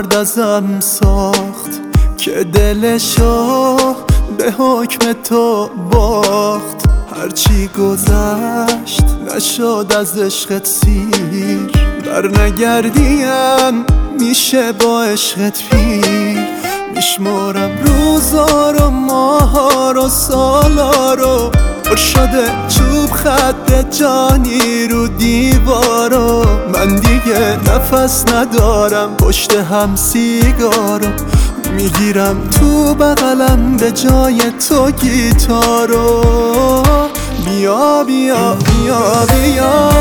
مرد ازم ساخت که دلشو به حکم تو باخت. هرچی گذشت نشد از عشقت سیر، بر نگردیم میشه با عشقت پیر. میشمارم روزا رو، ماها رو، سالا رو، پر شده چوب خط جانی رو دیوارو. من دیگه نفس ندارم پشت هم سیگارو، میگیرم تو بغلم به جای تو گیتارو. بیا بیا بیا بیا،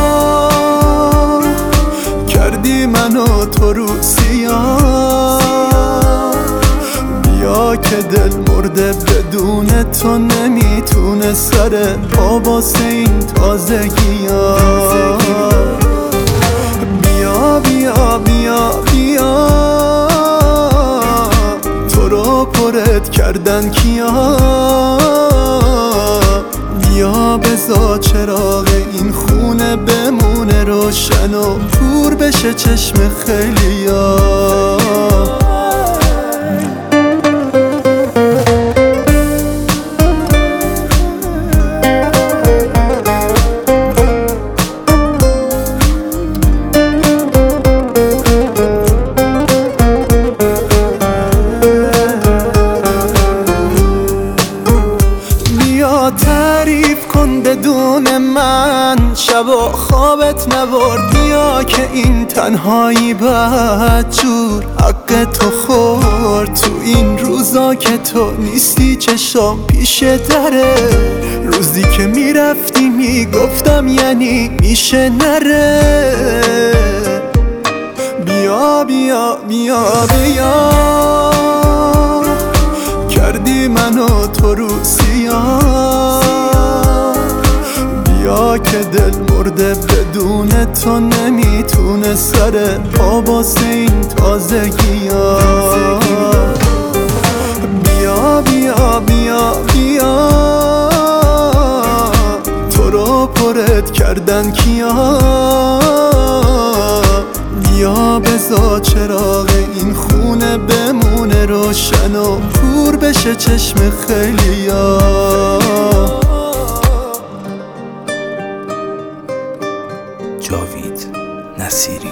کردی منو تو رو سیاه. بیا که دل مرده بدون تو نمیتونه سر پا واسه این تازگی ها. بیا بیا بیا بیا، تو رو پرت کردن کیا. بیا بذار چراغ این خونه بمونه روشن و پور بشه چشم خیلیا. تعریف کن بدون من، شبا خوابت نبرد. بیا که این تنهایی بدجور حق تو خورد. تو این روزا که تو نیستی چشام پیش دره، روزی که میرفتی میگفتم یعنی میشه نره. بیا بیا بیا بیا، کردی منو تو رو سیاه. بیا که دل مرده بدون تو نمیتونه سر پا واسه این تازگی ها. بیا بیا بیا بیا، تو رو پرت کردن کیا. بیا بذار چراغ این خونه بمونه روشن و پور بشه چشم خیلیا. جاوید نصیری.